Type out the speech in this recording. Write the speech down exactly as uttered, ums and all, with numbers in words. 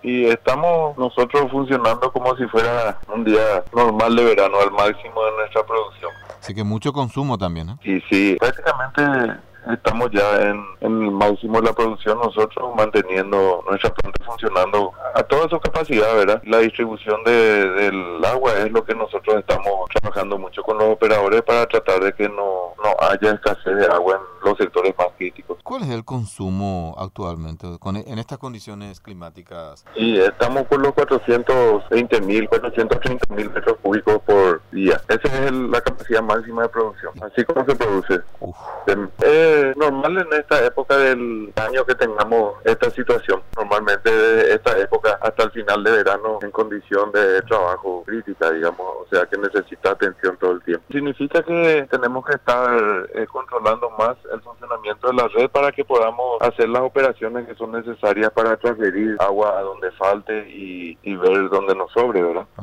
y estamos nosotros funcionando como si fuera un día normal de verano, al máximo de nuestra producción. Así que mucho consumo también, ¿eh? Y sí, prácticamente estamos ya en, en el máximo de la producción, nosotros manteniendo nuestra planta funcionando a toda su capacidad, ¿verdad? La distribución de, del agua es lo que nosotros estamos trabajando mucho con los operadores para tratar de que no, no haya escasez de agua en los sectores más críticos. ¿Cuál es el consumo actualmente con, en estas condiciones climáticas? Y estamos por los cuatrocientos veinte mil, cuatrocientos treinta mil metros cúbicos por día. Esa es el, la capacidad máxima de producción, así como se produce. Uf. Es normal en esta época del año que tengamos esta situación. Normalmente de esta época hasta el final de verano en condición de trabajo crítica, digamos, o sea que necesita atención todo el tiempo. Significa que tenemos que estar eh, controlando más el funcionamiento de la red para que podamos hacer las operaciones que son necesarias para transferir agua a donde falte y, y ver dónde nos sobre, ¿verdad?